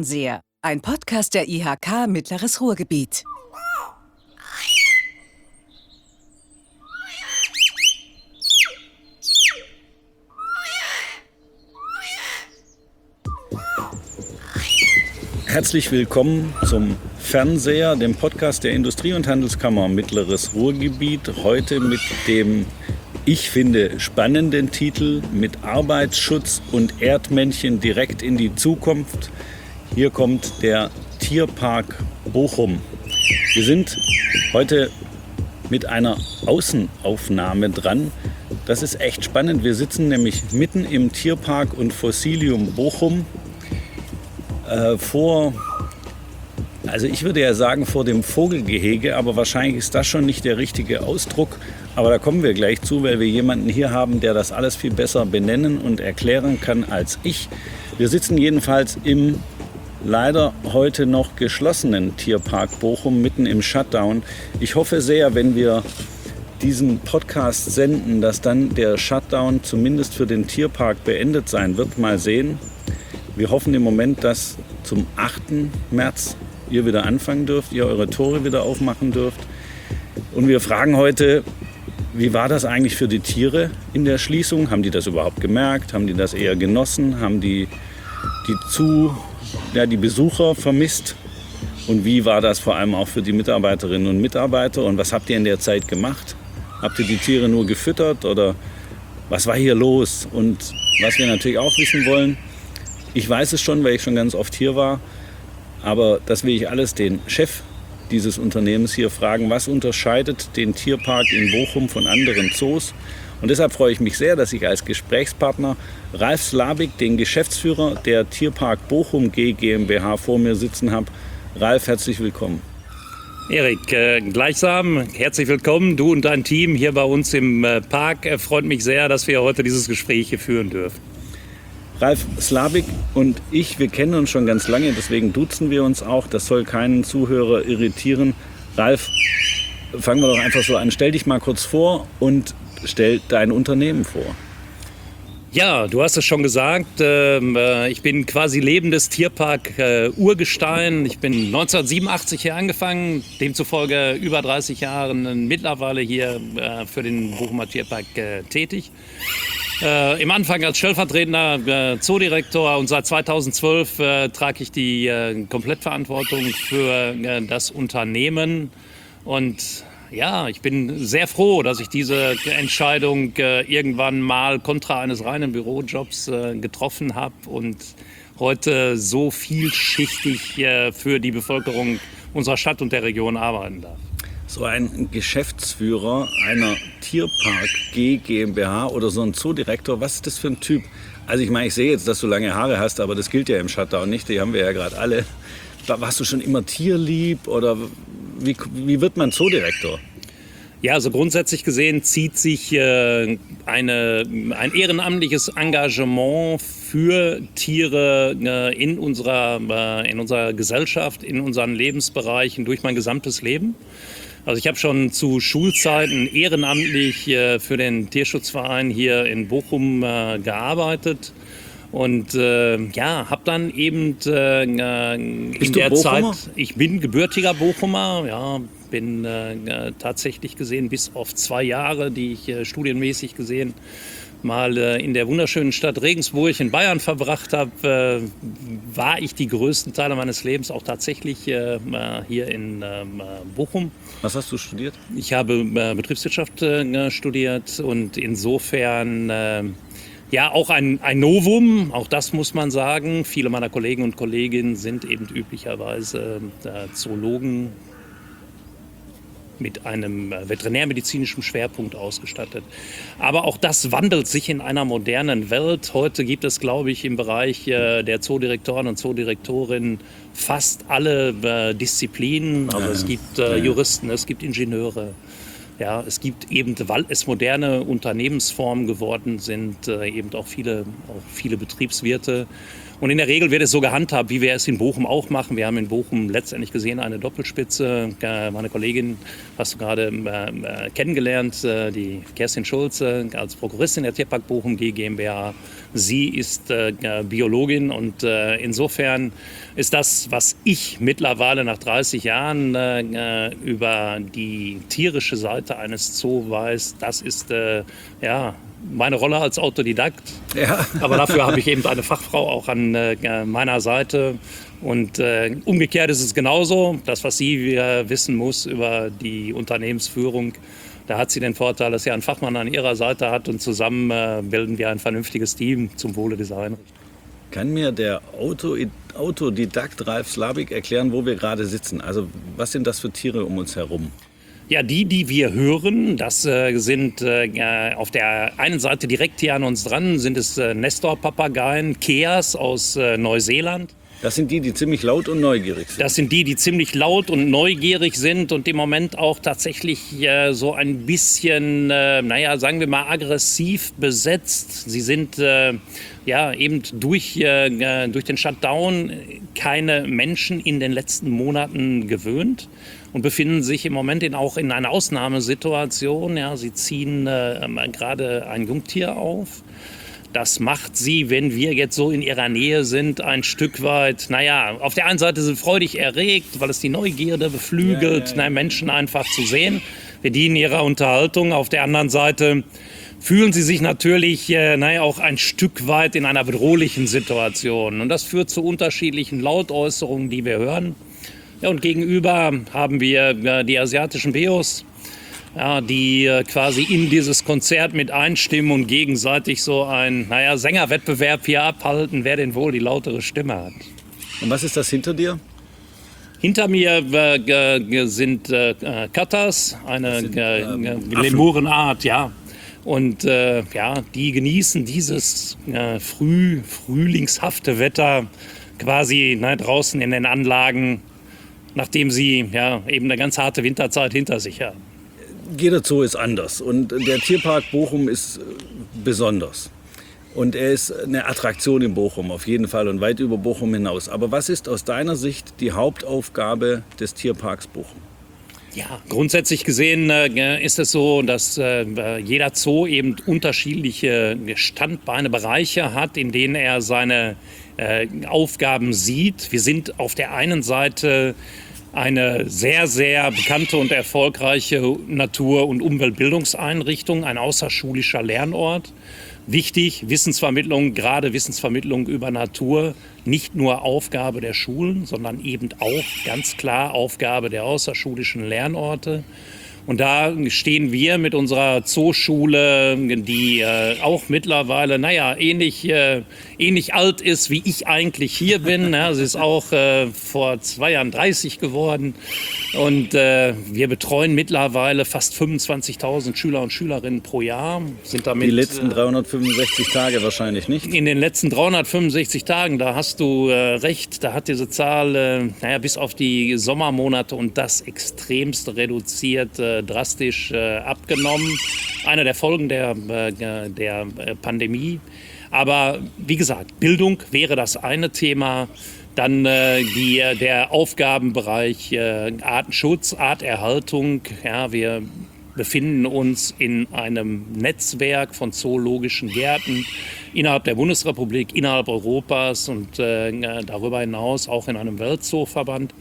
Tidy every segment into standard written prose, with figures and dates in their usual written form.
Fernseher, ein Podcast der IHK Mittleres Ruhrgebiet. Herzlich willkommen zum Fernseher, dem Podcast der Industrie- und Handelskammer Mittleres Ruhrgebiet. Heute mit dem, ich finde, spannenden Titel mit Arbeitsschutz und Erdmännchen direkt in die Zukunft. Hier kommt der Tierpark Bochum. Wir sind heute mit einer Außenaufnahme dran. Das ist echt spannend. Wir sitzen nämlich mitten im Tierpark und Fossilium Bochum. Also ich würde ja sagen vor dem Vogelgehege, aber wahrscheinlich ist das schon nicht der richtige Ausdruck. Aber da kommen wir gleich zu, weil wir jemanden hier haben, der das alles viel besser benennen und erklären kann als ich. Wir sitzen jedenfalls im leider heute noch geschlossenen Tierpark Bochum, mitten im Shutdown. Ich hoffe sehr, wenn wir diesen Podcast senden, dass dann der Shutdown zumindest für den Tierpark beendet sein wird. Mal sehen. Wir hoffen im Moment, dass zum 8. März ihr wieder anfangen dürft, ihr eure Tore wieder aufmachen dürft. Und wir fragen heute, wie war das eigentlich für die Tiere in der Schließung? Haben die das überhaupt gemerkt? Haben die das eher genossen? Haben die Besucher vermisst? Und wie war das vor allem auch für die Mitarbeiterinnen und Mitarbeiter? Und was habt ihr in der Zeit gemacht? Habt ihr die Tiere nur gefüttert oder was war hier los? Und was wir natürlich auch wissen wollen, ich weiß es schon, weil ich schon ganz oft hier war, aber das will ich alles den Chef dieses Unternehmens hier fragen. Was unterscheidet den Tierpark in Bochum von anderen Zoos? Und deshalb freue ich mich sehr, dass ich als Gesprächspartner Ralf Slabik, den Geschäftsführer der Tierpark Bochum GmbH, vor mir sitzen habe. Ralf, herzlich willkommen. Erik, gleichsam herzlich willkommen, du und dein Team hier bei uns im Park. Freut mich sehr, dass wir heute dieses Gespräch hier führen dürfen. Ralf Slabik und ich, wir kennen uns schon ganz lange, deswegen duzen wir uns auch. Das soll keinen Zuhörer irritieren. Ralf, fangen wir doch einfach so an. Stell dich mal kurz vor und stell dein Unternehmen vor. Ja, du hast es schon gesagt. Ich bin quasi lebendes Tierpark Urgestein. Ich bin 1987 hier angefangen, demzufolge über 30 Jahre mittlerweile hier für den Bochumer Tierpark tätig. Im Anfang als stellvertretender Zoodirektor und seit 2012 trage ich die Komplettverantwortung für das Unternehmen. Und ja, ich bin sehr froh, dass ich diese Entscheidung irgendwann mal kontra eines reinen Bürojobs getroffen habe und heute so vielschichtig für die Bevölkerung unserer Stadt und der Region arbeiten darf. So ein Geschäftsführer einer Tierpark GmbH oder so ein Zoodirektor, was ist das für ein Typ? Also ich meine, ich sehe jetzt, dass du lange Haare hast, aber das gilt ja im Shutdown nicht, die haben wir ja gerade alle. Warst du schon immer tierlieb oder wie wird man Zoodirektor? Ja, also grundsätzlich gesehen zieht sich ein ehrenamtliches Engagement für Tiere in unserer Gesellschaft, in unseren Lebensbereichen durch mein gesamtes Leben. Also ich habe schon zu Schulzeiten ehrenamtlich für den Tierschutzverein hier in Bochum gearbeitet und habe dann eben in der Zeit, ich bin gebürtiger Bochumer, ja, bin tatsächlich gesehen bis auf 2 Jahre, die ich studienmäßig gesehen mal in der wunderschönen Stadt Regensburg in Bayern verbracht habe, war ich die größten Teile meines Lebens auch tatsächlich hier in Bochum. Was hast du studiert? Ich habe Betriebswirtschaft studiert und insofern auch ein Novum, auch das muss man sagen. Viele meiner Kollegen und Kolleginnen sind eben üblicherweise Zoologen mit einem veterinärmedizinischen Schwerpunkt ausgestattet. Aber auch das wandelt sich in einer modernen Welt. Heute gibt es, glaube ich, im Bereich der Zoodirektoren und Zoodirektorinnen fast alle Disziplinen. Also es gibt Juristen, es gibt Ingenieure. Ja, es gibt eben, weil es moderne Unternehmensformen geworden sind, eben auch viele Betriebswirte. Und in der Regel wird es so gehandhabt, wie wir es in Bochum auch machen. Wir haben in Bochum letztendlich gesehen eine Doppelspitze. Meine Kollegin hast du gerade kennengelernt, die Kerstin Schulze als Prokuristin der Tierpark Bochum GmbH. Sie ist Biologin und insofern ist das, was ich mittlerweile nach 30 Jahren über die tierische Seite eines Zoos weiß, das ist meine Rolle als Autodidakt. Ja. Aber dafür habe ich eben eine Fachfrau auch an meiner Seite. Und umgekehrt ist es genauso. Das, was sie wissen muss über die Unternehmensführung, da hat sie den Vorteil, dass sie einen Fachmann an ihrer Seite hat. Und zusammen bilden wir ein vernünftiges Team zum Wohle dieser Einrichtung. Kann mir der Autodidakt Ralf Slabik erklären, wo wir gerade sitzen? Also was sind das für Tiere um uns herum? Ja, die wir hören, das sind auf der einen Seite direkt hier an uns dran, sind es Nestor-Papageien, Keas aus Neuseeland. Das sind die ziemlich laut und neugierig sind. Das sind die ziemlich laut und neugierig sind und im Moment auch tatsächlich so ein bisschen, sagen wir mal, aggressiv besetzt. Sie sind eben durch den Shutdown keine Menschen in den letzten Monaten gewöhnt und befinden sich im Moment auch in einer Ausnahmesituation. Ja, sie ziehen gerade ein Jungtier auf. Das macht sie, wenn wir jetzt so in ihrer Nähe sind, ein Stück weit, auf der einen Seite sind freudig erregt, weil es die Neugierde beflügelt, Menschen einfach zu sehen. Wir dienen ihrer Unterhaltung. Auf der anderen Seite fühlen sie sich natürlich auch ein Stück weit in einer bedrohlichen Situation. Und das führt zu unterschiedlichen Lautäußerungen, die wir hören. Ja, und gegenüber haben wir die asiatischen Beos, die quasi in dieses Konzert mit einstimmen und gegenseitig so ein Sängerwettbewerb hier abhalten, wer denn wohl die lautere Stimme hat. Und was ist das hinter dir? Hinter mir sind Katas, eine Lemurenart, ja. Und die genießen dieses frühlingshafte Wetter quasi draußen in den Anlagen, nachdem sie eben eine ganz harte Winterzeit hinter sich haben. Jeder Zoo ist anders und der Tierpark Bochum ist besonders. Und er ist eine Attraktion in Bochum auf jeden Fall und weit über Bochum hinaus. Aber was ist aus deiner Sicht die Hauptaufgabe des Tierparks Bochum? Ja, grundsätzlich gesehen ist es so, dass jeder Zoo eben unterschiedliche Standbeine, Bereiche hat, in denen er seine Aufgaben sieht. Wir sind auf der einen Seite eine sehr, sehr bekannte und erfolgreiche Natur- und Umweltbildungseinrichtung, ein außerschulischer Lernort. Wichtig, Wissensvermittlung, gerade Wissensvermittlung über Natur, nicht nur Aufgabe der Schulen, sondern eben auch ganz klar Aufgabe der außerschulischen Lernorte. Und da stehen wir mit unserer Zooschule, die auch mittlerweile, ähnlich alt ist, wie ich eigentlich hier bin. Ja, sie ist auch vor 2 Jahren 30 geworden. Und wir betreuen mittlerweile fast 25.000 Schüler und Schülerinnen pro Jahr. Sind damit, die letzten 365 Tage wahrscheinlich nicht? In den letzten 365 Tagen, da hast du recht, da hat diese Zahl bis auf die Sommermonate und das extremst reduziert, drastisch abgenommen. Eine der Folgen der Pandemie. Aber wie gesagt, Bildung wäre das eine Thema. Dann der Aufgabenbereich Artenschutz, Arterhaltung. Ja, wir befinden uns in einem Netzwerk von zoologischen Gärten innerhalb der Bundesrepublik, innerhalb Europas und darüber hinaus auch in einem Weltzooverband.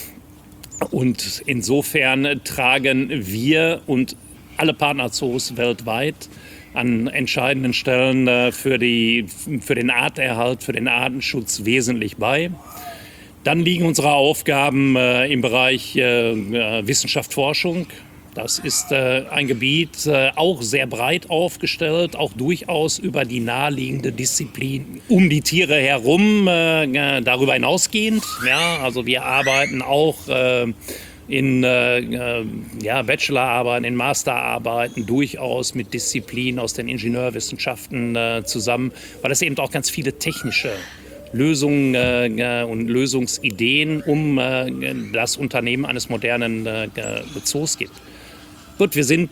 Und insofern tragen wir und alle Partnerzoos weltweit an entscheidenden Stellen für den Arterhalt, für den Artenschutz wesentlich bei. Dann liegen unsere Aufgaben im Bereich Wissenschaft, Forschung. Das ist ein Gebiet auch sehr breit aufgestellt, auch durchaus über die naheliegende Disziplin um die Tiere herum, darüber hinausgehend. Ja, also wir arbeiten auch in Bachelorarbeiten, in Masterarbeiten durchaus mit Disziplinen aus den Ingenieurwissenschaften zusammen, weil es eben auch ganz viele technische Lösungen und Lösungsideen um das Unternehmen eines modernen Zoos gibt. Gut, wir sind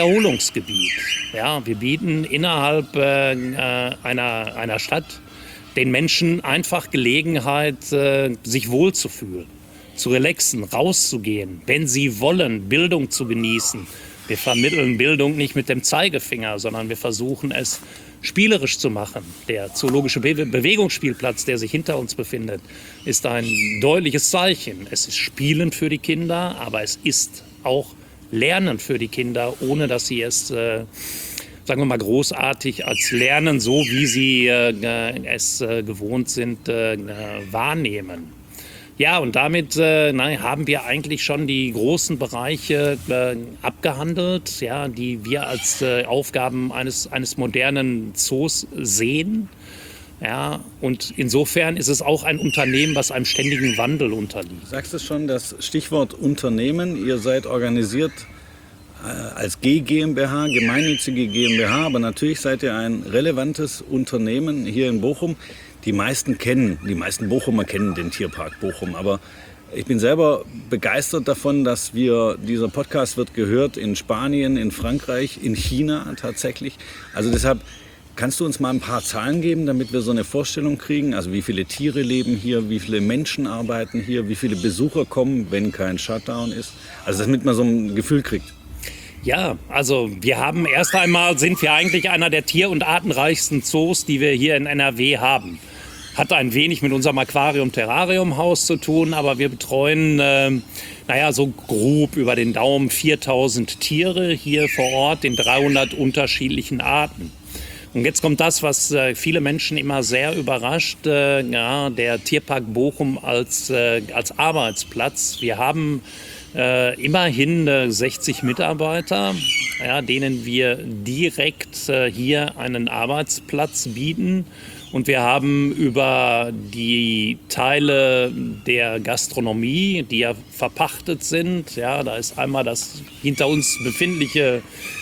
Naherholungsgebiet. Ja, wir bieten innerhalb einer Stadt den Menschen einfach Gelegenheit, sich wohlzufühlen, zu relaxen, rauszugehen, wenn sie wollen, Bildung zu genießen. Wir vermitteln Bildung nicht mit dem Zeigefinger, sondern wir versuchen es spielerisch zu machen. Der zoologische Bewegungsspielplatz, der sich hinter uns befindet, ist ein deutliches Zeichen. Es ist Spielen für die Kinder, aber es ist auch Lernen für die Kinder, ohne dass sie es, sagen wir mal, großartig als Lernen, so wie sie es gewohnt sind, wahrnehmen. Ja, und damit haben wir eigentlich schon die großen Bereiche abgehandelt, ja, die wir als Aufgaben eines modernen Zoos sehen. Ja, und insofern ist es auch ein Unternehmen, was einem ständigen Wandel unterliegt. Du sagst es schon, das Stichwort Unternehmen. Ihr seid organisiert als GmbH, gemeinnützige GmbH, aber natürlich seid ihr ein relevantes Unternehmen hier in Bochum. Die meisten Bochumer kennen den Tierpark Bochum, aber ich bin selber begeistert davon, dass dieser Podcast wird gehört in Spanien, in Frankreich, in China tatsächlich. Also deshalb kannst du uns mal ein paar Zahlen geben, damit wir so eine Vorstellung kriegen, also wie viele Tiere leben hier, wie viele Menschen arbeiten hier, wie viele Besucher kommen, wenn kein Shutdown ist, also damit man so ein Gefühl kriegt. Ja, also erst einmal sind wir eigentlich einer der tier- und artenreichsten Zoos, die wir hier in NRW haben. Hat ein wenig mit unserem Aquarium-Terrarium-Haus zu tun, aber wir betreuen, so grob über den Daumen 4000 Tiere hier vor Ort in 300 unterschiedlichen Arten. Und jetzt kommt das, was viele Menschen immer sehr überrascht, der Tierpark Bochum als Arbeitsplatz. Wir haben immerhin 60 Mitarbeiter, denen wir direkt hier einen Arbeitsplatz bieten. Und wir haben über die Teile der Gastronomie, die ja verpachtet sind, da ist einmal das hinter uns befindliche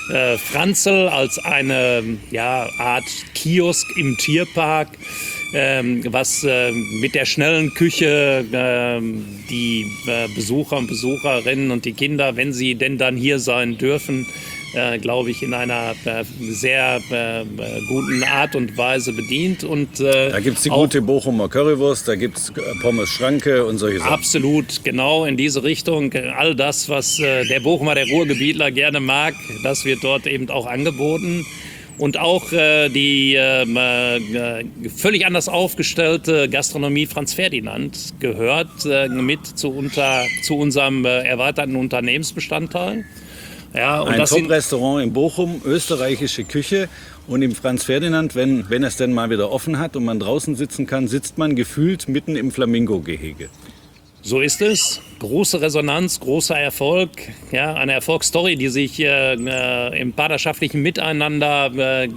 Franzl als eine Art Kiosk im Tierpark, was mit der schnellen Küche die Besucher und Besucherinnen und die Kinder, wenn sie denn dann hier sein dürfen, glaube ich, in einer sehr guten Art und Weise bedient. Und, da gibt es die gute Bochumer Currywurst, da gibt es Pommes Schranke und solche Sachen. Absolut, genau in diese Richtung. All das, was der Bochumer, der Ruhrgebietler gerne mag, das wird dort eben auch angeboten. Und auch die völlig anders aufgestellte Gastronomie Franz Ferdinand gehört mit zu unserem erweiterten Unternehmensbestandteil. Ja, und ein Top-Restaurant in Bochum, österreichische Küche. Und im Franz Ferdinand, wenn es denn mal wieder offen hat und man draußen sitzen kann, sitzt man gefühlt mitten im Flamingo-Gehege. So ist es. Große Resonanz, großer Erfolg. Ja, eine Erfolgsstory, die sich im partnerschaftlichen Miteinander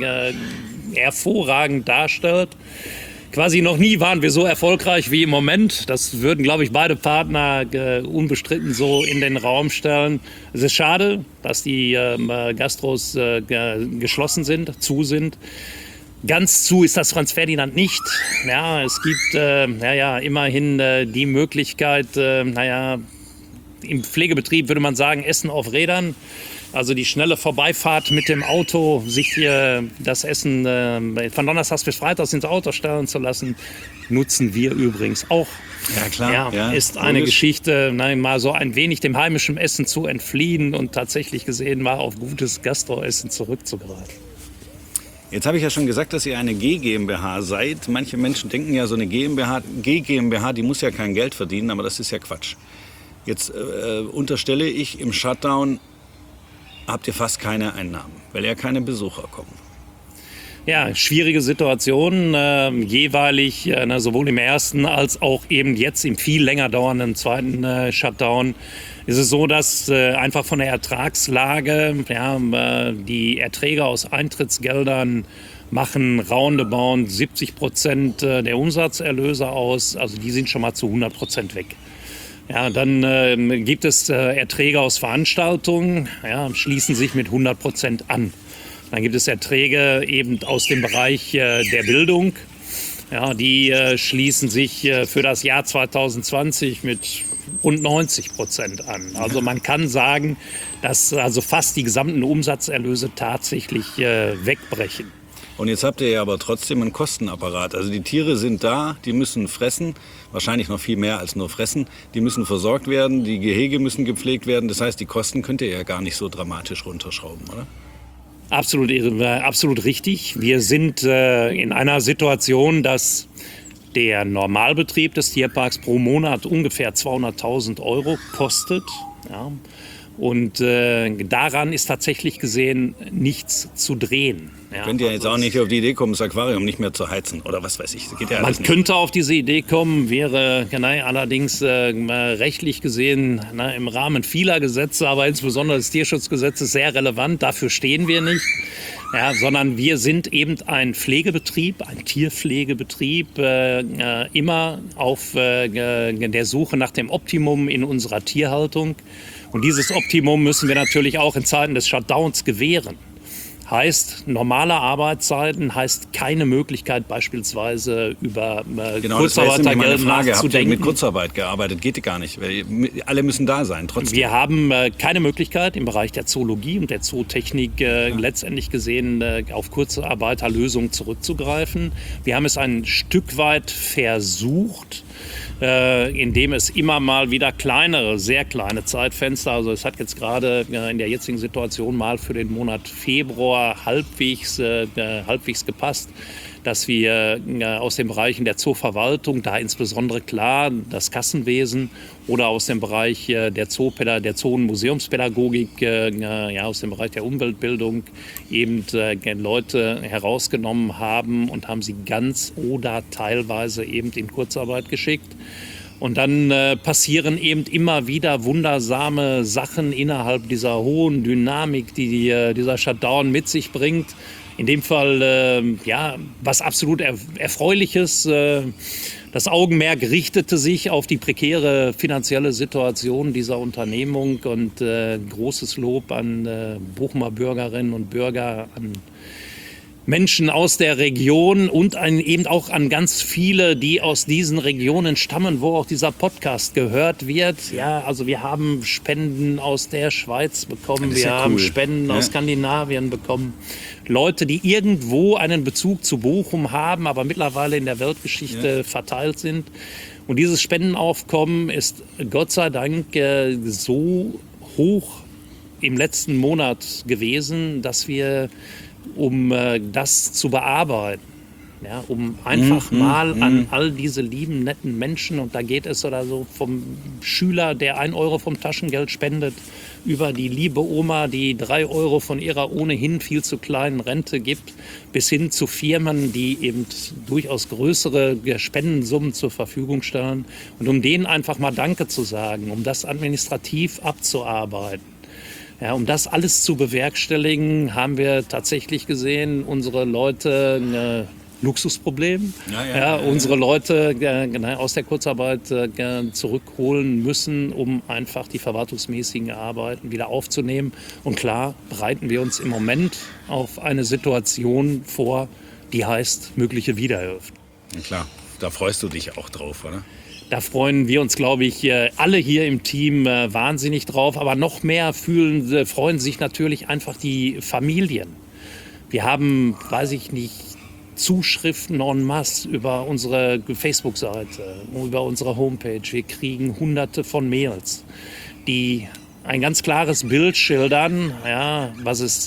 hervorragend darstellt. Quasi noch nie waren wir so erfolgreich wie im Moment. Das würden, glaube ich, beide Partner unbestritten so in den Raum stellen. Es ist schade, dass die Gastros geschlossen sind, zu sind. Ganz zu ist das Franz Ferdinand nicht. Ja, es gibt immerhin die Möglichkeit, im Pflegebetrieb würde man sagen, Essen auf Rädern. Also die schnelle Vorbeifahrt mit dem Auto, sich das Essen von Donnerstags bis Freitags ins Auto stellen zu lassen, nutzen wir übrigens auch. Ja, klar. Ja, ist eine Geschichte, mal so ein wenig dem heimischen Essen zu entfliehen und tatsächlich gesehen mal auf gutes Gastroessen zurückzugreifen. Jetzt habe ich ja schon gesagt, dass ihr eine G-GmbH seid. Manche Menschen denken ja, so eine G-GmbH, die muss ja kein Geld verdienen, aber das ist ja Quatsch. Jetzt unterstelle ich, im Shutdown habt ihr fast keine Einnahmen, weil ja keine Besucher kommen. Ja, schwierige Situation, jeweilig, sowohl im ersten als auch eben jetzt im viel länger dauernden zweiten Shutdown ist es so, dass einfach von der Ertragslage die Erträge aus Eintrittsgeldern machen roundabout 70% der Umsatzerlöse aus, also die sind schon mal zu 100% weg. Ja, dann gibt es Erträge aus Veranstaltungen, schließen sich mit 100% an. Dann gibt es Erträge eben aus dem Bereich der Bildung. Ja, die schließen sich für das Jahr 2020 mit rund 90% an. Also man kann sagen, dass also fast die gesamten Umsatzerlöse tatsächlich wegbrechen. Und jetzt habt ihr ja aber trotzdem einen Kostenapparat. Also die Tiere sind da, die müssen fressen, wahrscheinlich noch viel mehr als nur fressen. Die müssen versorgt werden, die Gehege müssen gepflegt werden. Das heißt, die Kosten könnt ihr ja gar nicht so dramatisch runterschrauben, oder? Absolut richtig. Wir sind in einer Situation, dass der Normalbetrieb des Tierparks pro Monat ungefähr 200.000 € kostet. Ja. Und daran ist tatsächlich gesehen nichts zu drehen. Ja, könnt ihr jetzt auch nicht auf die Idee kommen, das Aquarium nicht mehr zu heizen oder was weiß ich. Das geht ja alles man könnte auf diese Idee kommen, wäre allerdings rechtlich gesehen im Rahmen vieler Gesetze, aber insbesondere des Tierschutzgesetzes sehr relevant. Dafür stehen wir nicht. Ja, sondern wir sind eben ein Pflegebetrieb, ein Tierpflegebetrieb, immer auf der Suche nach dem Optimum in unserer Tierhaltung. Und dieses Optimum müssen wir natürlich auch in Zeiten des Shutdowns gewähren. Heißt, normale Arbeitszeiten, heißt keine Möglichkeit beispielsweise über Kurzarbeitergeld nachzudenken. Habt ihr mit Kurzarbeit gearbeitet? Geht gar nicht, weil alle müssen da sein trotzdem. Wir haben keine Möglichkeit im Bereich der Zoologie und der Zootechnik letztendlich gesehen auf Kurzarbeiterlösungen zurückzugreifen. Wir haben es ein Stück weit versucht, indem es immer mal wieder kleinere, sehr kleine Zeitfenster, also es hat jetzt gerade in der jetzigen Situation mal für den Monat Februar halbwegs gepasst, dass wir aus den Bereichen der Zooverwaltung, da insbesondere klar das Kassenwesen oder aus dem Bereich der Zoo- und Museumspädagogik, aus dem Bereich der Umweltbildung eben Leute herausgenommen haben und haben sie ganz oder teilweise eben in Kurzarbeit geschickt. Und dann passieren eben immer wieder wundersame Sachen innerhalb dieser hohen Dynamik, die dieser Shutdown mit sich bringt. In dem Fall, was absolut Erfreuliches. Das Augenmerk richtete sich auf die prekäre finanzielle Situation dieser Unternehmung und großes Lob an Bochumer Bürgerinnen und Bürger, an Menschen aus der Region und eben auch an ganz viele, die aus diesen Regionen stammen, wo auch dieser Podcast gehört wird. Ja, also wir haben Spenden aus der Schweiz bekommen, wir haben Spenden aus Skandinavien bekommen. Leute, die irgendwo einen Bezug zu Bochum haben, aber mittlerweile in der Weltgeschichte verteilt sind. Und dieses Spendenaufkommen ist Gott sei Dank so hoch im letzten Monat gewesen, dass wir, um das zu bearbeiten, um einfach mal an all diese lieben, netten Menschen, und da geht es oder so vom Schüler, der 1 € vom Taschengeld spendet, über die liebe Oma, die 3 € von ihrer ohnehin viel zu kleinen Rente gibt, bis hin zu Firmen, die eben durchaus größere Spendensummen zur Verfügung stellen. Und um denen einfach mal Danke zu sagen, um das administrativ abzuarbeiten. Ja, um das alles zu bewerkstelligen, haben wir tatsächlich gesehen, unsere Leute Luxusproblem. Unsere Leute aus der Kurzarbeit zurückholen müssen, um einfach die verwaltungsmäßigen Arbeiten wieder aufzunehmen. Und klar bereiten wir uns im Moment auf eine Situation vor, die heißt mögliche Wiedereröffnung. Ja, klar, da freust du dich auch drauf, oder? Da freuen wir uns, glaube ich, alle hier im Team wahnsinnig drauf. Aber noch mehr freuen sich natürlich einfach die Familien. Wir haben, weiß ich nicht, Zuschriften en masse über unsere Facebook-Seite, über unsere Homepage. Wir kriegen Hunderte von Mails, die ein ganz klares Bild schildern, was es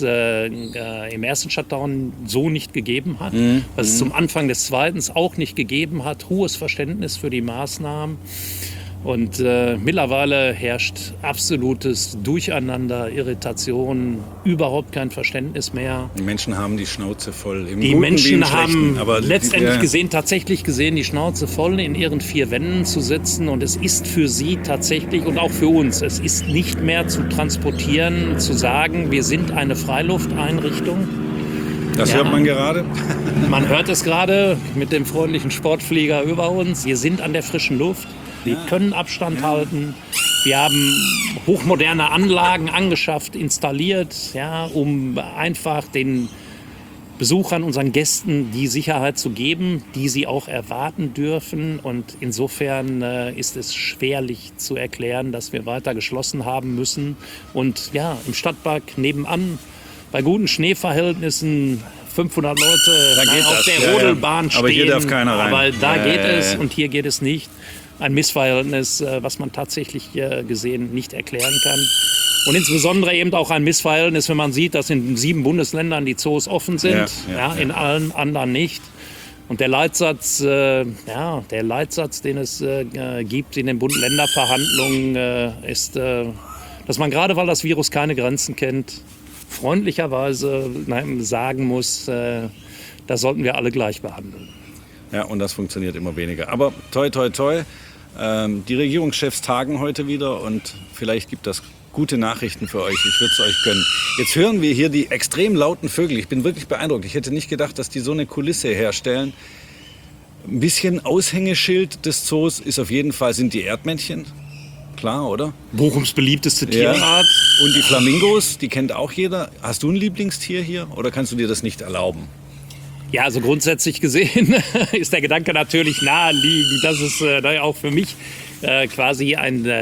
im ersten Shutdown so nicht gegeben hat, was es zum Anfang des zweiten auch nicht gegeben hat, hohes Verständnis für die Maßnahmen. Und mittlerweile herrscht absolutes Durcheinander, Irritation, überhaupt kein Verständnis mehr. Die Menschen haben die Schnauze voll. Die Menschen haben tatsächlich gesehen, die Schnauze voll, in ihren 4 Wänden zu sitzen. Und es ist für sie tatsächlich und auch für uns, es ist nicht mehr zu transportieren, zu sagen, wir sind eine Freilufteinrichtung. Das hört man gerade. Man hört es gerade mit dem freundlichen Sportflieger über uns. Wir sind an der frischen Luft. Wir können Abstand halten. Wir haben hochmoderne Anlagen angeschafft, installiert, um einfach den Besuchern, unseren Gästen die Sicherheit zu geben, die sie auch erwarten dürfen. Und insofern ist es schwerlich zu erklären, dass wir weiter geschlossen haben müssen. Und im Stadtpark nebenan, bei guten Schneeverhältnissen, 500 Leute Da geht auf das, der ja, ja. Rodelbahn stehen. Aber hier darf keiner rein. Aber da Ja, geht ja, es ja. und hier geht es nicht. Ein Missverhältnis, was man tatsächlich gesehen nicht erklären kann. Und insbesondere eben auch ein Missverhältnis, wenn man sieht, dass in 7 Bundesländern die Zoos offen sind, in allen anderen nicht. Und der Leitsatz, den es gibt in den Bund-Länder-Verhandlungen, ist, dass man gerade, weil das Virus keine Grenzen kennt, freundlicherweise sagen muss, das sollten wir alle gleich behandeln. Ja, und das funktioniert immer weniger. Aber toi, toi, toi. Die Regierungschefs tagen heute wieder und vielleicht gibt das gute Nachrichten für euch. Ich würde es euch gönnen. Jetzt hören wir hier die extrem lauten Vögel. Ich bin wirklich beeindruckt. Ich hätte nicht gedacht, dass die so eine Kulisse herstellen. Ein bisschen Aushängeschild des Zoos ist auf jeden Fall, sind die Erdmännchen. Klar, oder? Bochums beliebteste Tierart. Und die Flamingos, die kennt auch jeder. Hast du ein Lieblingstier hier oder kannst du dir das nicht erlauben? Ja, also grundsätzlich gesehen ist der Gedanke natürlich naheliegend, dass es auch für mich quasi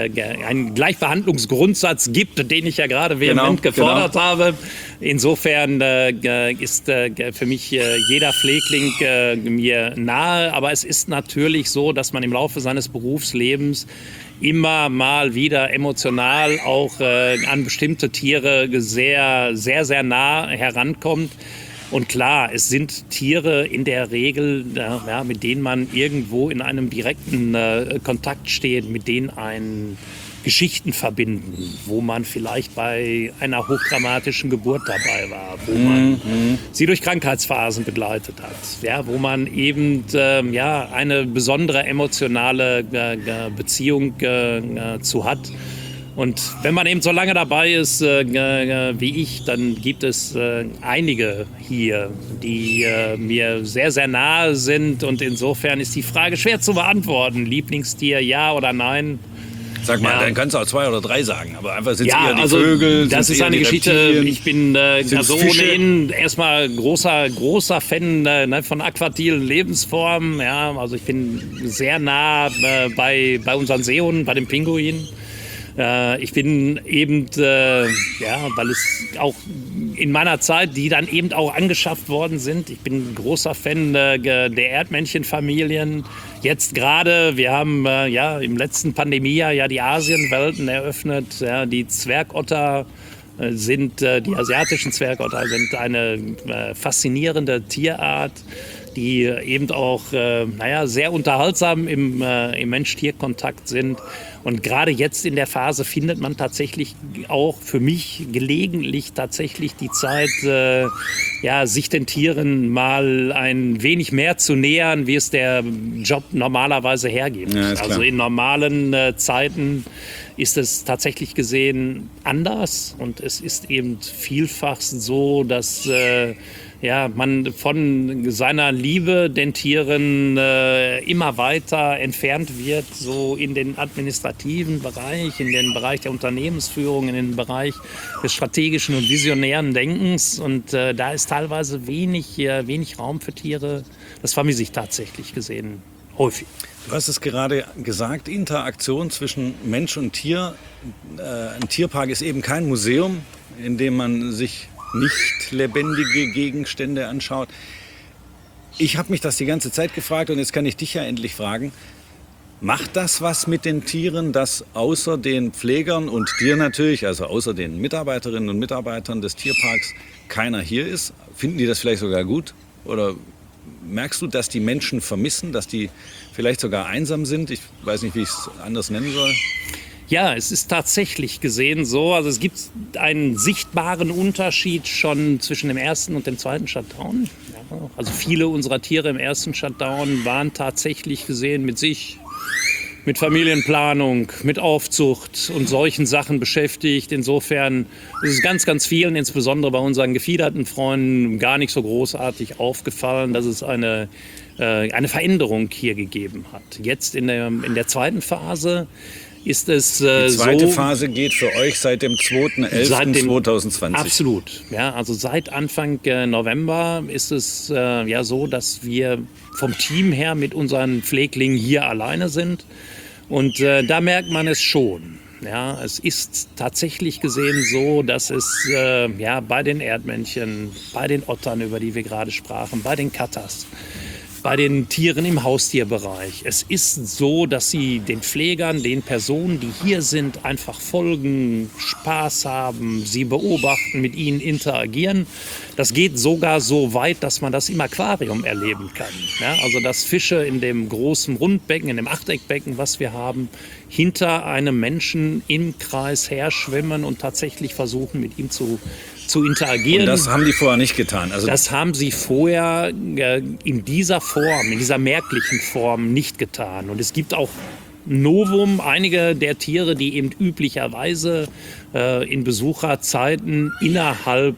einen Gleichbehandlungsgrundsatz gibt, den ich ja gerade vehement gefordert habe. Insofern ist für mich jeder Pflegling mir nahe. Aber es ist natürlich so, dass man im Laufe seines Berufslebens immer mal wieder emotional auch an bestimmte Tiere sehr, sehr, sehr nah herankommt. Und klar, es sind Tiere in der Regel, mit denen man irgendwo in einem direkten Kontakt steht, mit denen einen Geschichten verbinden, wo man vielleicht bei einer hochdramatischen Geburt dabei war, wo man sie durch Krankheitsphasen begleitet hat, wo man eben eine besondere emotionale Beziehung zu hat. Und wenn man eben so lange dabei ist wie ich, dann gibt es einige hier, die mir sehr, sehr nahe sind. Und insofern ist die Frage schwer zu beantworten. Lieblingstier, ja oder nein? Sag mal, dann kannst du auch 2 oder 3 sagen. Aber einfach sind es eher die also Vögel, das ist eine Geschichte. Reptilien? Ich bin ohnehin erstmal großer Fan von aquatilen Lebensformen. Ja, also ich bin sehr nah bei unseren Seehunden, bei den Pinguinen. Ich bin eben, weil es auch in meiner Zeit, die dann eben auch angeschafft worden sind. Ich bin ein großer Fan der Erdmännchenfamilien. Jetzt gerade, wir haben im letzten Pandemiejahr die Asienwelten eröffnet. Ja, die Zwergotter die asiatischen Zwergotter sind eine faszinierende Tierart, die eben auch sehr unterhaltsam im Mensch-Tier-Kontakt sind. Und gerade jetzt in der Phase findet man tatsächlich auch für mich gelegentlich tatsächlich die Zeit, sich den Tieren mal ein wenig mehr zu nähern, wie es der Job normalerweise hergibt. Ja, also in normalen Zeiten ist es tatsächlich gesehen anders und es ist eben vielfach so, dass man von seiner Liebe den Tieren immer weiter entfernt wird, so in den administrativen Bereich, in den Bereich der Unternehmensführung, in den Bereich des strategischen und visionären Denkens. Und da ist teilweise wenig Raum für Tiere. Das vermisse ich tatsächlich gesehen häufig. Du hast es gerade gesagt, Interaktion zwischen Mensch und Tier. Ein Tierpark ist eben kein Museum, in dem man sich nicht lebendige Gegenstände anschaut. Ich habe mich das die ganze Zeit gefragt und jetzt kann ich dich ja endlich fragen. Macht das was mit den Tieren, dass außer den Pflegern und dir natürlich, also außer den Mitarbeiterinnen und Mitarbeitern des Tierparks, keiner hier ist? Finden die das vielleicht sogar gut? Oder merkst du, dass die Menschen vermissen, dass die vielleicht sogar einsam sind? Ich weiß nicht, wie ich es anders nennen soll. Ja, es ist tatsächlich gesehen so. Also es gibt einen sichtbaren Unterschied schon zwischen dem ersten und dem zweiten Shutdown. Ja, also viele unserer Tiere im ersten Shutdown waren tatsächlich gesehen mit sich, mit Familienplanung, mit Aufzucht und solchen Sachen beschäftigt. Insofern ist es ganz, ganz vielen, insbesondere bei unseren gefiederten Freunden, gar nicht so großartig aufgefallen, dass es eine Veränderung hier gegeben hat. Jetzt in der zweiten Phase ist es Die zweite Phase geht für euch seit dem 2.11.2020. Absolut. Ja, also seit Anfang November ist es so, dass wir vom Team her mit unseren Pfleglingen hier alleine sind. Und da merkt man es schon. Ja, es ist tatsächlich gesehen so, dass es bei den Erdmännchen, bei den Ottern, über die wir gerade sprachen, bei den Katas, bei den Tieren im Haustierbereich. Es ist so, dass sie den Pflegern, den Personen, die hier sind, einfach folgen, Spaß haben, sie beobachten, mit ihnen interagieren. Das geht sogar so weit, dass man das im Aquarium erleben kann. Ja, also dass Fische in dem großen Rundbecken, in dem Achteckbecken, was wir haben, hinter einem Menschen im Kreis herschwimmen und tatsächlich versuchen, mit ihm zu interagieren. Und das haben die vorher nicht getan. Also das haben sie vorher in dieser Form, in dieser merklichen Form nicht getan. Und es gibt auch Novum, einige der Tiere, die eben üblicherweise in Besucherzeiten innerhalb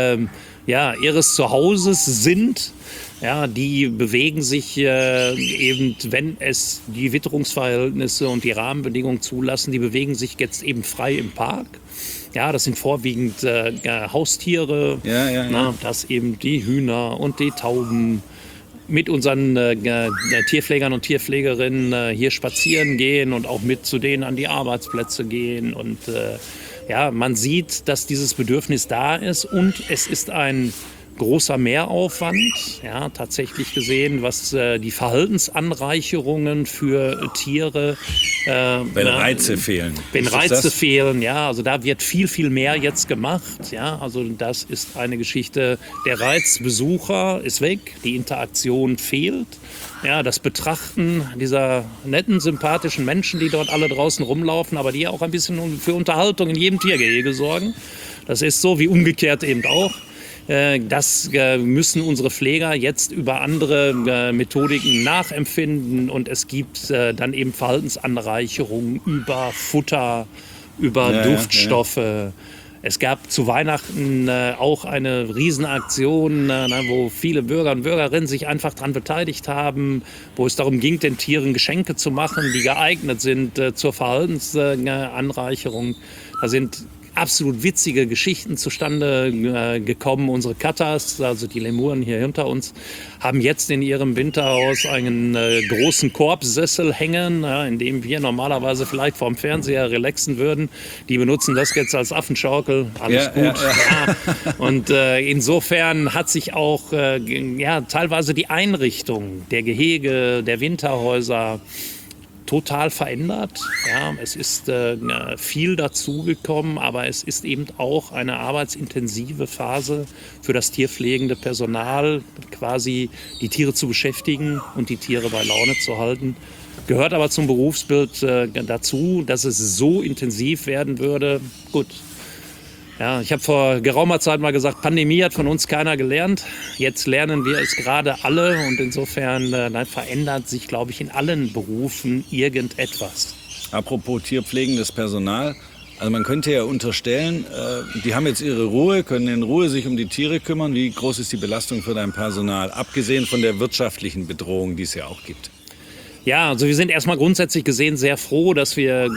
ihres Zuhauses sind. Ja, die bewegen sich eben, wenn es die Witterungsverhältnisse und die Rahmenbedingungen zulassen, die bewegen sich jetzt eben frei im Park. Ja, das sind vorwiegend Haustiere, Ja. dass eben die Hühner und die Tauben mit unseren Tierpflegern und Tierpflegerinnen hier spazieren gehen und auch mit zu denen an die Arbeitsplätze gehen. Und man sieht, dass dieses Bedürfnis da ist und es ist ein großer Mehraufwand, ja, tatsächlich gesehen, was die Verhaltensanreicherungen für Tiere wenn Reize fehlen. Wenn Reize fehlen, ja, also da wird viel, viel mehr jetzt gemacht. Ja, also das ist eine Geschichte, der Reizbesucher ist weg, die Interaktion fehlt. Ja, das Betrachten dieser netten, sympathischen Menschen, die dort alle draußen rumlaufen, aber die auch ein bisschen für Unterhaltung in jedem Tiergehege sorgen. Das ist so, wie umgekehrt eben auch. Das müssen unsere Pfleger jetzt über andere Methodiken nachempfinden und es gibt dann eben Verhaltensanreicherungen über Futter, über Duftstoffe. Es gab zu Weihnachten auch eine Riesenaktion, wo viele Bürger und Bürgerinnen sich einfach daran beteiligt haben, wo es darum ging, den Tieren Geschenke zu machen, die geeignet sind zur Verhaltensanreicherung. Da sind absolut witzige Geschichten zustande gekommen. Unsere Katas, also die Lemuren hier hinter uns, haben jetzt in ihrem Winterhaus einen großen Korbsessel hängen, in dem wir normalerweise vielleicht vorm Fernseher relaxen würden. Die benutzen das jetzt als Affenschaukel. Alles gut. Ja. Und insofern hat sich auch teilweise die Einrichtung der Gehege, der Winterhäuser total verändert. Ja, es ist viel dazugekommen, aber es ist eben auch eine arbeitsintensive Phase für das tierpflegende Personal, quasi die Tiere zu beschäftigen und die Tiere bei Laune zu halten. Gehört aber zum Berufsbild dazu, dass es so intensiv werden würde. Gut. Ja, ich habe vor geraumer Zeit mal gesagt, Pandemie hat von uns keiner gelernt. Jetzt lernen wir es gerade alle und insofern verändert sich, glaube ich, in allen Berufen irgendetwas. Apropos tierpflegendes Personal, also man könnte ja unterstellen, die haben jetzt ihre Ruhe, können in Ruhe sich um die Tiere kümmern. Wie groß ist die Belastung für dein Personal, abgesehen von der wirtschaftlichen Bedrohung, die es ja auch gibt? Ja, also wir sind erstmal grundsätzlich gesehen sehr froh, dass wir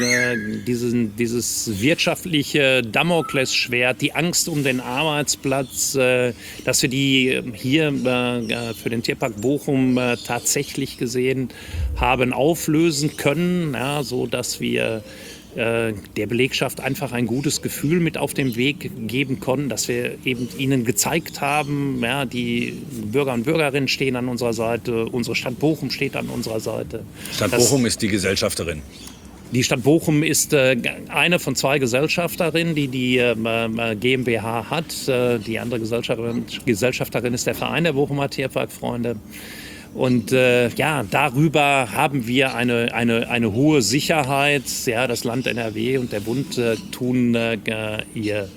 dieses wirtschaftliche Damoklesschwert, die Angst um den Arbeitsplatz, dass wir die hier für den Tierpark Bochum tatsächlich gesehen haben auflösen können, ja, so dass wir der Belegschaft einfach ein gutes Gefühl mit auf den Weg geben konnten, dass wir eben ihnen gezeigt haben, ja, die Bürger und Bürgerinnen stehen an unserer Seite, unsere Stadt Bochum steht an unserer Seite. Stadt Bochum ist die Gesellschafterin. Die Stadt Bochum ist eine von zwei Gesellschafterinnen, die GmbH hat. Die andere Gesellschafterin ist der Verein der Bochumer Tierparkfreunde. Und darüber haben wir eine hohe Sicherheit. Ja, das Land NRW und der Bund tun ihr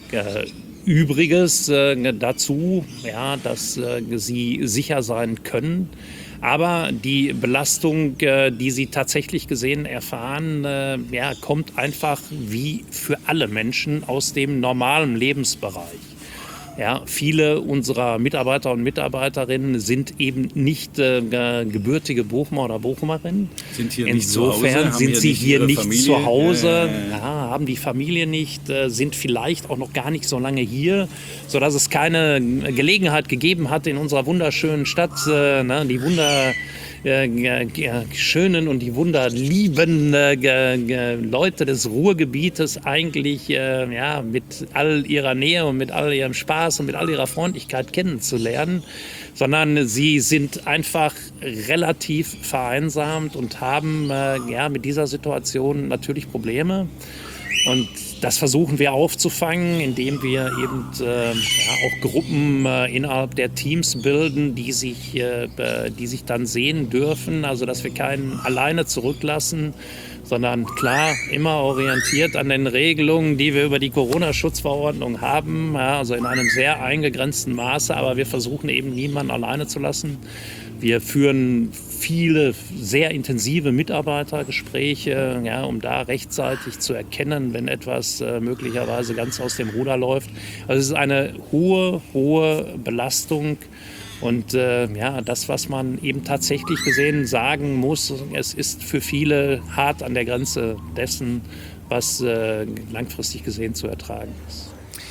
Übriges dazu, ja, dass sie sicher sein können. Aber die Belastung, die sie tatsächlich gesehen erfahren, kommt einfach wie für alle Menschen aus dem normalen Lebensbereich. Ja, viele unserer Mitarbeiter und Mitarbeiterinnen sind eben nicht gebürtige Bochumer oder Bochumerinnen. Sind hier Insofern nicht zu Hause, sind sie hier nicht Familie? zu Hause, haben die Familie nicht, sind vielleicht auch noch gar nicht so lange hier, sodass es keine Gelegenheit gegeben hat, in unserer wunderschönen Stadt die schönen und die wunderlieben Leute des Ruhrgebietes eigentlich mit all ihrer Nähe und mit all ihrem Spaß und mit all ihrer Freundlichkeit kennenzulernen, sondern sie sind einfach relativ vereinsamt und haben mit dieser Situation natürlich Probleme. Und das versuchen wir aufzufangen, indem wir eben auch Gruppen innerhalb der Teams bilden, die sich dann sehen dürfen. Also dass wir keinen alleine zurücklassen, sondern klar immer orientiert an den Regelungen, die wir über die Corona-Schutzverordnung haben. Ja, also in einem sehr eingegrenzten Maße, aber wir versuchen eben niemanden alleine zu lassen. Wir führen viele sehr intensive Mitarbeitergespräche, um da rechtzeitig zu erkennen, wenn etwas möglicherweise ganz aus dem Ruder läuft. Also es ist eine hohe Belastung. Und das, was man eben tatsächlich gesehen sagen muss, es ist für viele hart an der Grenze dessen, was langfristig gesehen zu ertragen ist.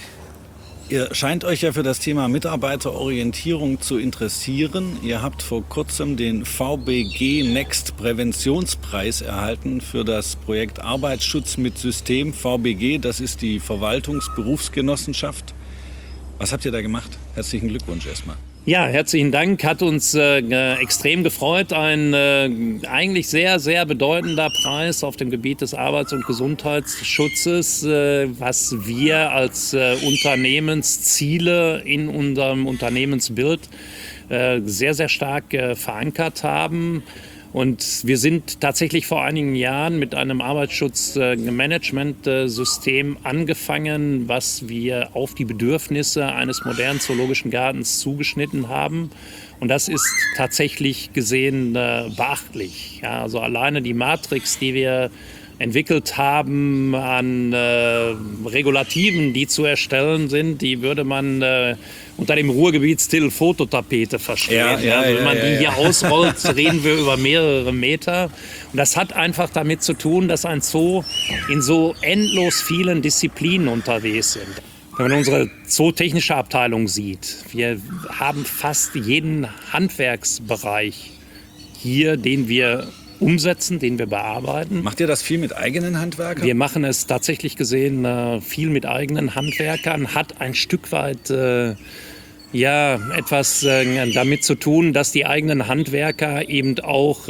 Ihr scheint euch ja für das Thema Mitarbeiterorientierung zu interessieren. Ihr habt vor kurzem den VBG Next Präventionspreis erhalten für das Projekt Arbeitsschutz mit System. VBG, das ist die Verwaltungsberufsgenossenschaft. Was habt ihr da gemacht? Herzlichen Glückwunsch erstmal. Ja, herzlichen Dank. Hat uns extrem gefreut. Ein eigentlich sehr, sehr bedeutender Preis auf dem Gebiet des Arbeits- und Gesundheitsschutzes, was wir als Unternehmensziele in unserem Unternehmensbild sehr, sehr stark verankert haben. Und wir sind tatsächlich vor einigen Jahren mit einem Arbeitsschutzmanagementsystem angefangen, was wir auf die Bedürfnisse eines modernen zoologischen Gartens zugeschnitten haben. Und das ist tatsächlich gesehen beachtlich. Ja, also alleine die Matrix, die wir entwickelt haben an Regulativen, die zu erstellen sind, die würde man unter dem Ruhrgebietstitel Fototapete verstehen. Wenn man die hier ausrollt, reden wir über mehrere Meter. Und das hat einfach damit zu tun, dass ein Zoo in so endlos vielen Disziplinen unterwegs sind. Wenn man unsere zootechnische Abteilung sieht, wir haben fast jeden Handwerksbereich hier, den wir umsetzen, den wir bearbeiten. Macht ihr das viel mit eigenen Handwerkern? Wir machen es tatsächlich gesehen viel mit eigenen Handwerkern, hat ein Stück weit etwas damit zu tun, dass die eigenen Handwerker eben auch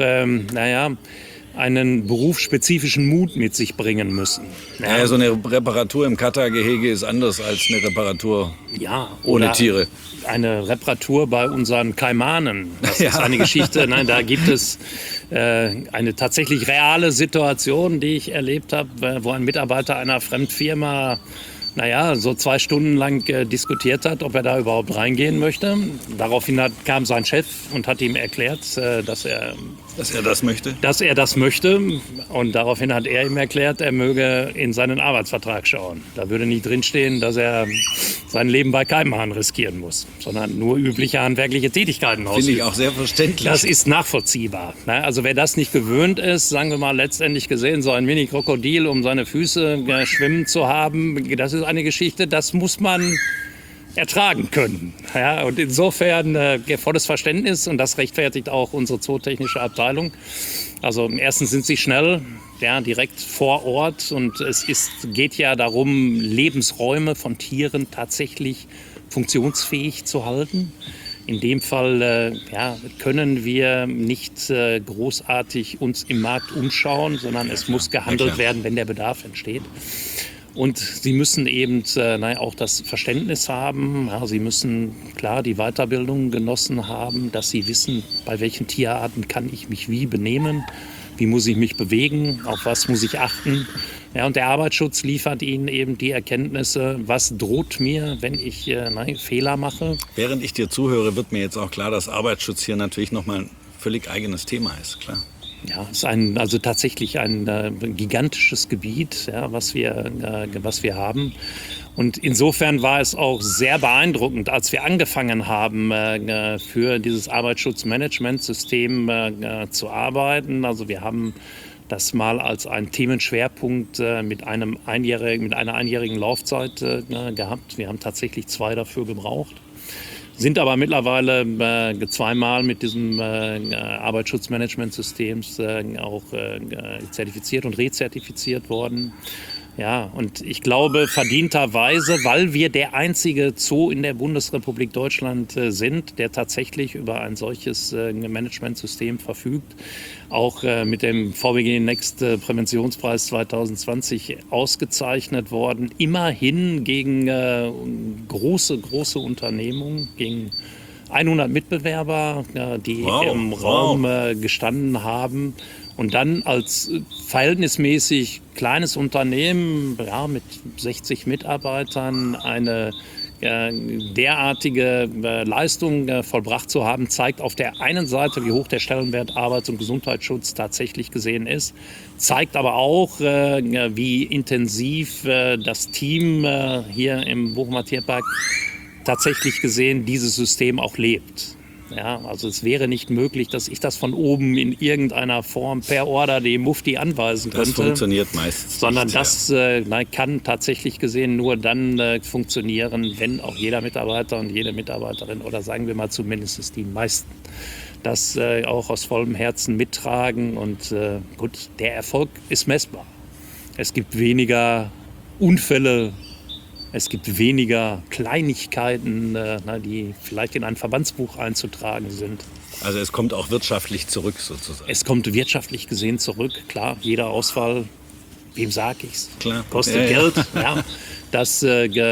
einen berufsspezifischen Mut mit sich bringen müssen. Ja, so eine Reparatur im Kata-Gehege ist anders als eine Reparatur ohne Tiere. Eine Reparatur bei unseren Kaimanen. Das ist eine Geschichte. Nein, da gibt es eine tatsächlich reale Situation, die ich erlebt habe, wo ein Mitarbeiter einer Fremdfirma so 2 Stunden lang diskutiert hat, ob er da überhaupt reingehen möchte. Daraufhin kam sein Chef und hat ihm erklärt, dass er das möchte. Dass er das möchte. Und daraufhin hat er ihm erklärt, er möge in seinen Arbeitsvertrag schauen. Da würde nicht drinstehen, dass er sein Leben bei Kaiman riskieren muss, sondern nur übliche handwerkliche Tätigkeiten ausüben. Finde ich auch sehr verständlich. Das ist nachvollziehbar. Also wer das nicht gewöhnt ist, sagen wir mal letztendlich gesehen, so ein Mini-Krokodil um seine Füße schwimmen zu haben, das ist eine Geschichte, das muss man ertragen können. Ja, und insofern volles Verständnis, und das rechtfertigt auch unsere zootechnische Abteilung. Also erstens sind sie schnell, direkt vor Ort, und es geht ja darum, Lebensräume von Tieren tatsächlich funktionsfähig zu halten. In dem Fall können wir nicht großartig uns im Markt umschauen, sondern es muss gehandelt werden, wenn der Bedarf entsteht. Und sie müssen eben auch das Verständnis haben. Ja, sie müssen klar die Weiterbildung genossen haben, dass sie wissen, bei welchen Tierarten kann ich mich wie benehmen, wie muss ich mich bewegen, auf was muss ich achten. Ja, und der Arbeitsschutz liefert ihnen eben die Erkenntnisse, was droht mir, wenn ich Fehler mache. Während ich dir zuhöre, wird mir jetzt auch klar, dass Arbeitsschutz hier natürlich nochmal ein völlig eigenes Thema ist, klar. Ja, es ist tatsächlich ein gigantisches Gebiet, was wir haben. Und insofern war es auch sehr beeindruckend, als wir angefangen haben, für dieses Arbeitsschutzmanagementsystem zu arbeiten. Also wir haben das mal als einen Themenschwerpunkt mit einer einjährigen Laufzeit gehabt. Wir haben tatsächlich 2 dafür gebraucht. sind aber mittlerweile zweimal mit diesem Arbeitsschutzmanagementsystems auch zertifiziert und rezertifiziert worden. Ja, und ich glaube verdienterweise, weil wir der einzige Zoo in der Bundesrepublik Deutschland sind, der tatsächlich über ein solches Managementsystem verfügt, auch mit dem VBG Next Präventionspreis 2020 ausgezeichnet worden, immerhin gegen große Unternehmungen, gegen 100 Mitbewerber, die im Raum gestanden haben. Und dann als verhältnismäßig kleines Unternehmen, ja, mit 60 Mitarbeitern, eine derartige Leistung vollbracht zu haben, zeigt auf der einen Seite, wie hoch der Stellenwert Arbeits- und Gesundheitsschutz tatsächlich gesehen ist, zeigt aber auch, wie intensiv das Team hier im Bochumer Tierpark tatsächlich gesehen dieses System auch lebt. Ja, also es wäre nicht möglich, dass ich das von oben in irgendeiner Form per Order dem Mufti anweisen könnte. Das funktioniert meistens sondern nicht, das kann tatsächlich gesehen nur dann funktionieren, wenn auch jeder Mitarbeiter und jede Mitarbeiterin oder sagen wir mal zumindest die meisten das auch aus vollem Herzen mittragen. Und gut, der Erfolg ist messbar. Es gibt weniger Unfälle. Es gibt weniger Kleinigkeiten, die vielleicht in ein Verbandsbuch einzutragen sind. Also es kommt auch wirtschaftlich zurück sozusagen. Es kommt wirtschaftlich gesehen zurück. Klar, jeder Ausfall, wem sag ich's? Klar. Kostet Geld. Ja, das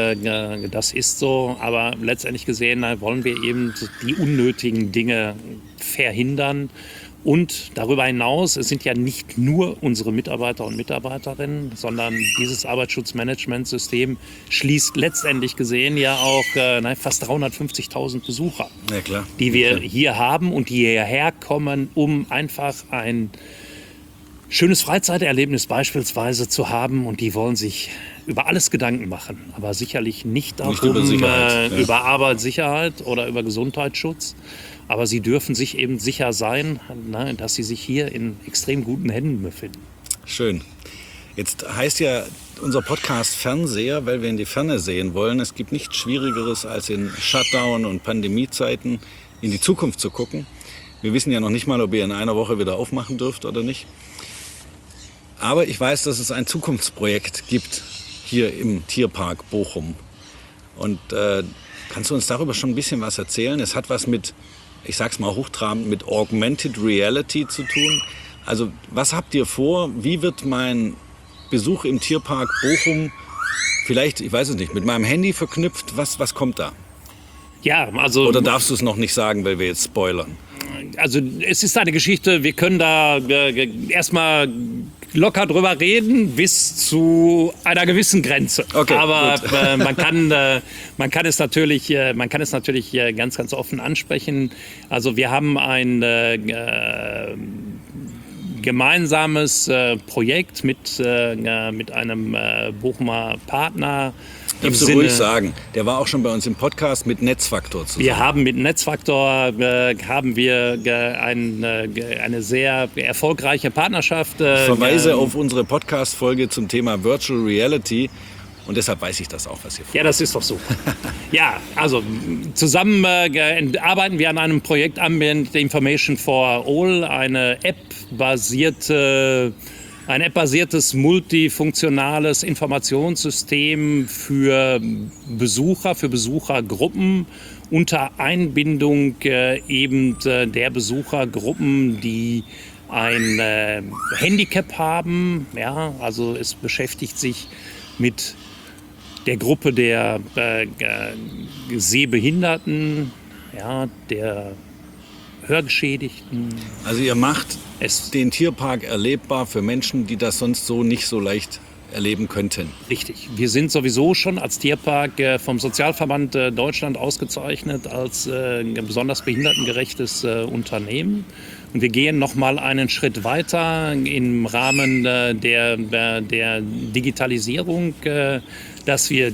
ist so. Aber letztendlich gesehen wollen wir eben die unnötigen Dinge verhindern. Und darüber hinaus, es sind ja nicht nur unsere Mitarbeiter und Mitarbeiterinnen, sondern dieses Arbeitsschutzmanagementsystem schließt letztendlich gesehen ja auch fast 350.000 Besucher, Ja, klar. die wir hier haben und die hierher kommen, um einfach ein schönes Freizeiterlebnis beispielsweise zu haben. Und die wollen sich über alles Gedanken machen, aber sicherlich nicht über Sicherheit, über Arbeitssicherheit oder über Gesundheitsschutz. Aber sie dürfen sich eben sicher sein, dass sie sich hier in extrem guten Händen befinden. Schön. Jetzt heißt ja unser Podcast Fernseher, weil wir in die Ferne sehen wollen. Es gibt nichts Schwierigeres, als in Shutdown- und Pandemiezeiten in die Zukunft zu gucken. Wir wissen ja noch nicht mal, ob ihr in einer Woche wieder aufmachen dürft oder nicht. Aber ich weiß, dass es ein Zukunftsprojekt gibt hier im Tierpark Bochum. Und kannst du uns darüber schon ein bisschen was erzählen? Es hat was mit, ich sag's mal hochtrabend, mit Augmented Reality zu tun. Also was habt ihr vor? Wie wird mein Besuch im Tierpark Bochum vielleicht, ich weiß es nicht, mit meinem Handy verknüpft? Was kommt da? Ja, also... Oder darfst du es noch nicht sagen, weil wir jetzt spoilern? Also es ist eine Geschichte, wir können da erstmal locker drüber reden bis zu einer gewissen Grenze. Okay, aber man kann es natürlich ganz offen ansprechen. Also wir haben ein gemeinsames Projekt mit einem Bochumer Partner. Darfst du ruhig sagen, der war auch schon bei uns im Podcast mit Netzfaktor zusammen. Wir haben mit Netzfaktor eine sehr erfolgreiche Partnerschaft. Ich verweise auf unsere Podcast-Folge zum Thema Virtual Reality und deshalb weiß ich das auch, was ihr vorhabt. Ja, das ist doch so. Ja, also zusammen arbeiten wir an einem Projekt Ambient Information for All, ein app-basiertes, multifunktionales Informationssystem für Besucher, für Besuchergruppen unter Einbindung eben der Besuchergruppen, die ein Handicap haben. Ja, also es beschäftigt sich mit der Gruppe der Sehbehinderten, ja, der Hörgeschädigten. Also ihr macht den Tierpark erlebbar für Menschen, die das sonst so nicht so leicht erleben könnten. Richtig. Wir sind sowieso schon als Tierpark vom Sozialverband Deutschland ausgezeichnet als besonders behindertengerechtes Unternehmen. Und wir gehen noch mal einen Schritt weiter im Rahmen der Digitalisierung, dass wir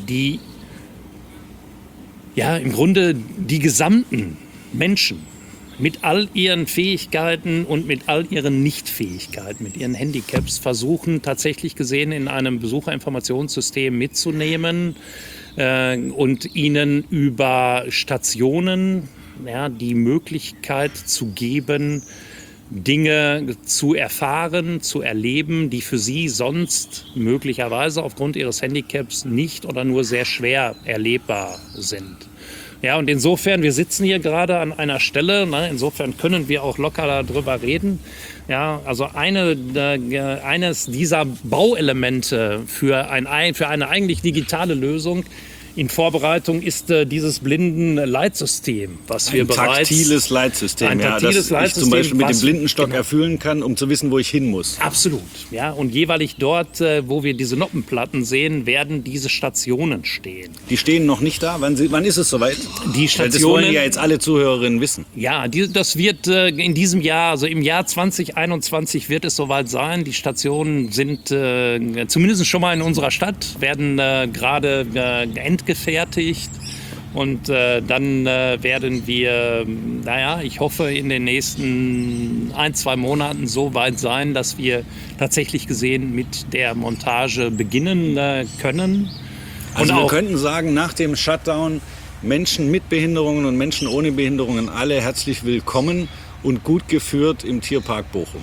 im Grunde die gesamten Menschen mit all ihren Fähigkeiten und mit all ihren Nichtfähigkeiten, mit ihren Handicaps versuchen, tatsächlich gesehen in einem Besucherinformationssystem mitzunehmen, und ihnen über Stationen die Möglichkeit zu geben, Dinge zu erfahren, zu erleben, die für sie sonst möglicherweise aufgrund ihres Handicaps nicht oder nur sehr schwer erlebbar sind. Ja, und insofern, wir sitzen hier gerade an einer Stelle, insofern können wir auch locker darüber reden. Ja, also eines dieser Bauelemente für eine eigentlich digitale Lösung in Vorbereitung ist dieses Blindenleitsystem, was wir bereits... Taktiles Leitsystem, das ich zum Beispiel mit dem Blindenstock erfüllen kann, um zu wissen, wo ich hin muss. Absolut, ja. Und jeweilig dort, wo wir diese Noppenplatten sehen, werden diese Stationen stehen. Die stehen noch nicht da? Wann ist es soweit? Die Stationen... Das wollen ja jetzt alle Zuhörerinnen wissen. Ja, das wird in diesem Jahr, also im Jahr 2021 wird es soweit sein. Die Stationen sind zumindest schon mal in unserer Stadt, werden gerade gefertigt und dann werden wir, ich hoffe, in den nächsten 1-2 Monaten so weit sein, dass wir tatsächlich gesehen mit der Montage beginnen können. Also wir könnten sagen, nach dem Shutdown Menschen mit Behinderungen und Menschen ohne Behinderungen alle herzlich willkommen und gut geführt im Tierpark Bochum.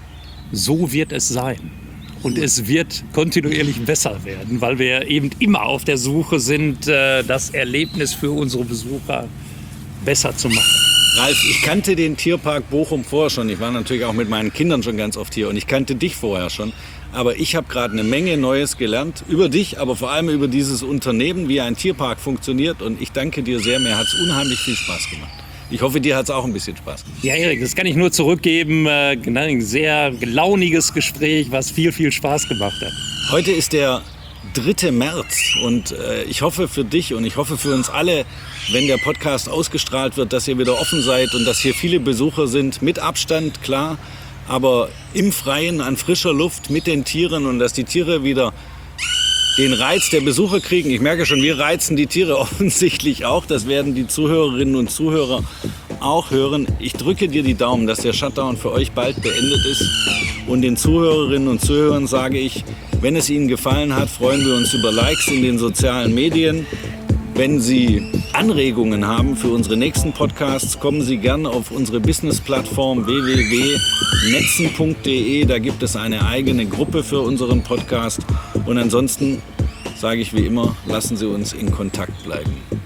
So wird es sein. Und es wird kontinuierlich besser werden, weil wir eben immer auf der Suche sind, das Erlebnis für unsere Besucher besser zu machen. Ralf, ich kannte den Tierpark Bochum vorher schon. Ich war natürlich auch mit meinen Kindern schon ganz oft hier und ich kannte dich vorher schon. Aber ich habe gerade eine Menge Neues gelernt über dich, aber vor allem über dieses Unternehmen, wie ein Tierpark funktioniert. Und ich danke dir sehr, mir hat es unheimlich viel Spaß gemacht. Ich hoffe, dir hat es auch ein bisschen Spaß gemacht. Ja, Erik, das kann ich nur zurückgeben. Ein sehr launiges Gespräch, was viel, viel Spaß gemacht hat. Heute ist der 3. März und ich hoffe für dich und ich hoffe für uns alle, wenn der Podcast ausgestrahlt wird, dass ihr wieder offen seid und dass hier viele Besucher sind. Mit Abstand, klar, aber im Freien, an frischer Luft, mit den Tieren und dass die Tiere wieder den Reiz der Besucher kriegen. Ich merke schon, wir reizen die Tiere offensichtlich auch. Das werden die Zuhörerinnen und Zuhörer auch hören. Ich drücke dir die Daumen, dass der Shutdown für euch bald beendet ist. Und den Zuhörerinnen und Zuhörern sage ich, wenn es Ihnen gefallen hat, freuen wir uns über Likes in den sozialen Medien. Wenn Sie Anregungen haben für unsere nächsten Podcasts, kommen Sie gerne auf unsere Business-Plattform www.netzen.de. Da gibt es eine eigene Gruppe für unseren Podcast. Und ansonsten sage ich wie immer, lassen Sie uns in Kontakt bleiben.